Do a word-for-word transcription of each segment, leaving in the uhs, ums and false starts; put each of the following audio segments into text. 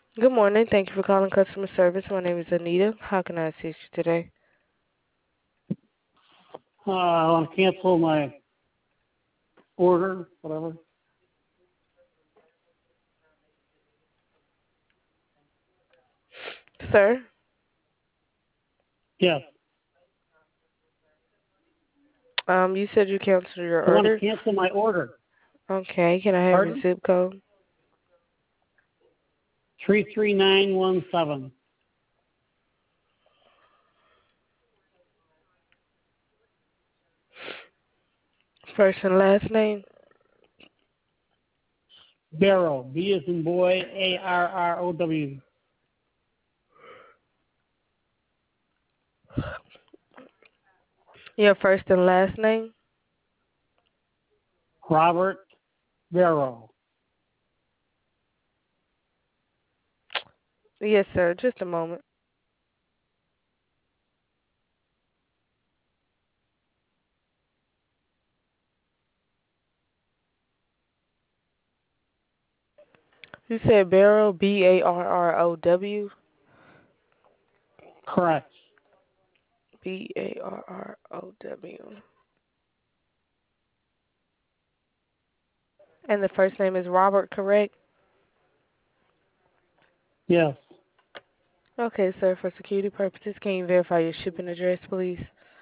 Good morning. Thank you for calling customer service. My name is Anita. How can I assist you today? Uh, I want to cancel my order, whatever. Sir, Yes. um, you said you canceled your I want to order. cancel my order. Okay, can I have your Pardon? zip code? three three nine one seven. First and last name? Barrow. B as in boy, A R R O W. Your first and last name? Robert Barrow. Yes, sir. Just a moment. You said Barrow, B A R R O W? Correct. B A R R O W. And the first name is Robert, correct? Yes. Okay, sir. For security purposes, can you verify your shipping address, please?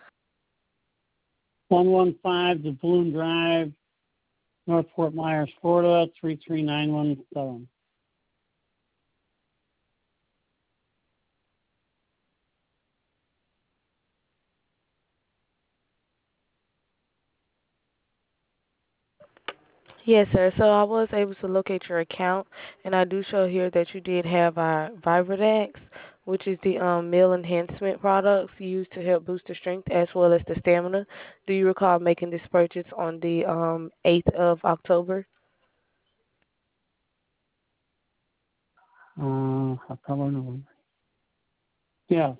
one one five The Balloon Drive, North Fort Myers, Florida, three three nine one seven. Yes, sir. So I was able to locate your account, and I do show here that you did have our Vibradax, which is the um, meal enhancement products used to help boost the strength as well as the stamina. Do you recall making this purchase on the um, eighth of October? Uh, October, November. Yes.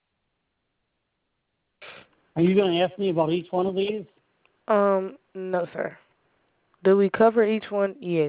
Are you going to ask me about each one of these? Um, no, sir. Do we cover each one? Yes.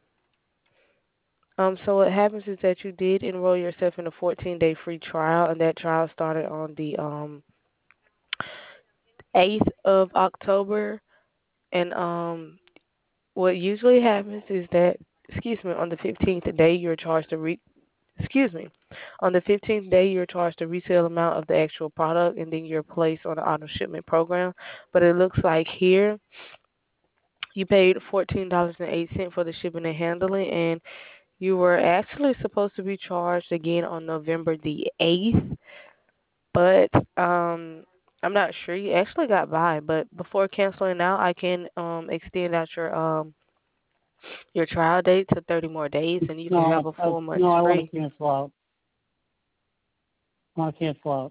Um, so what happens is that you did enroll yourself in a fourteen-day free trial, and that trial started on the um, eighth of October, and um, what usually happens is that, excuse me, on the fifteenth day you're charged a re- excuse me, on the fifteenth day you're charged a resale amount of the actual product, and then you're placed on the auto shipment program. But it looks like here you paid fourteen dollars and eight cents for the shipping and handling, and you were actually supposed to be charged again on November the eighth, but um. I'm not sure. You actually got by, but before canceling out, I can um extend out your um your trial date to thirty more days, and you can have No, a uh, full month no, I want free. to cancel out. I want to cancel out.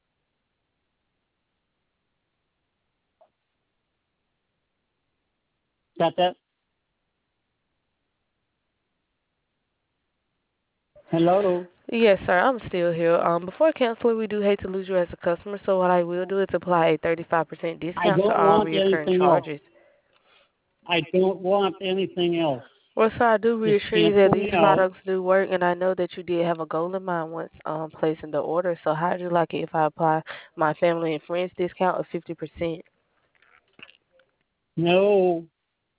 Got that? Hello? Yes, sir. I'm still here. Um, before canceling, we do hate to lose you as a customer, so what I will do is apply a thirty-five percent I discount to don't all want recurring anything else. charges. I don't want anything else. Well, sir, I do Just reassure you that cancel these me out. products do work, and I know that you did have a goal in mind once um placing the order. So, how'd you like it if I apply my family and friends discount of fifty percent? No.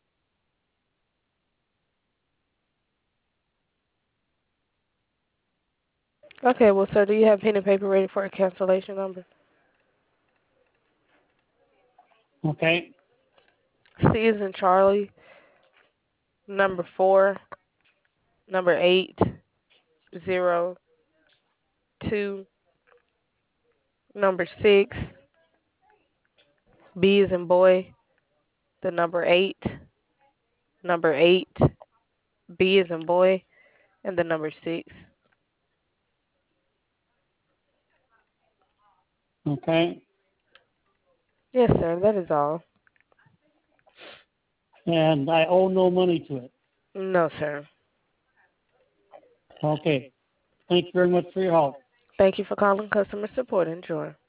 Okay, well, sir, do you have pen and paper ready for a cancellation number? Okay. C is in Charlie, number four, number eight, zero, two, number six, B is in boy, the number eight, number eight, B is in boy, and the number six. Okay. Yes, sir, that is all. And I owe no money to it. No, sir. Okay. Thank you very much for your help. Thank you for calling customer support. Enjoy.